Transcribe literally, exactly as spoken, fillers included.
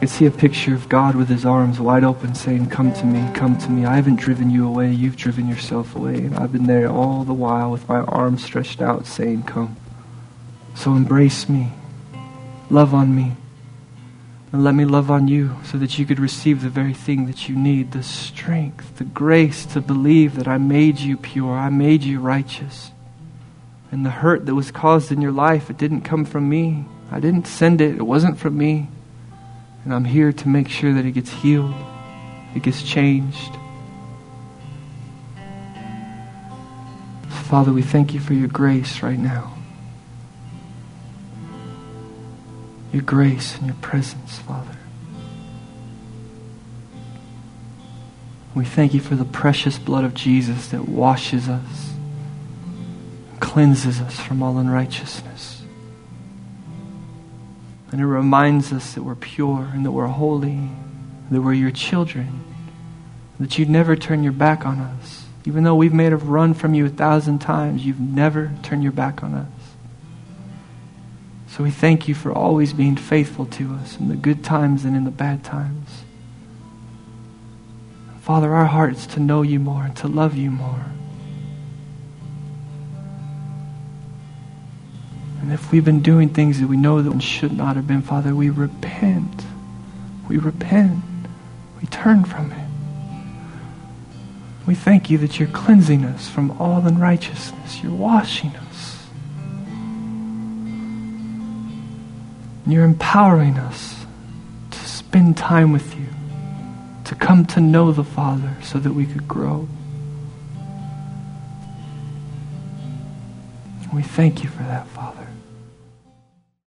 I see a picture of God with his arms wide open saying, come to me, come to me. I haven't driven you away, you've driven yourself away. And I've been there all the while with my arms stretched out saying, come. So embrace me, love on me, and let me love on you so that you could receive the very thing that you need, the strength, the grace to believe that I made you pure, I made you righteous. And the hurt that was caused in your life, it didn't come from me. I didn't send it, it wasn't from me. And I'm here to make sure that it gets healed, it gets changed. Father, we thank you for your grace right now. Your grace and your presence, Father. We thank you for the precious blood of Jesus that washes us, cleanses us from all unrighteousness. And it reminds us that we're pure and that we're holy, that we're your children, that you'd never turn your back on us. Even though we've made a run from you a thousand times, you've never turned your back on us. So we thank you for always being faithful to us in the good times and in the bad times. Father, our heart is to know you more and to love you more. And if we've been doing things that we know that should not have been, Father, we repent. We repent. We turn from it. We thank you that you're cleansing us from all unrighteousness. You're washing us. And you're empowering us to spend time with you, to come to know the Father so that we could grow. We thank you for that, Father.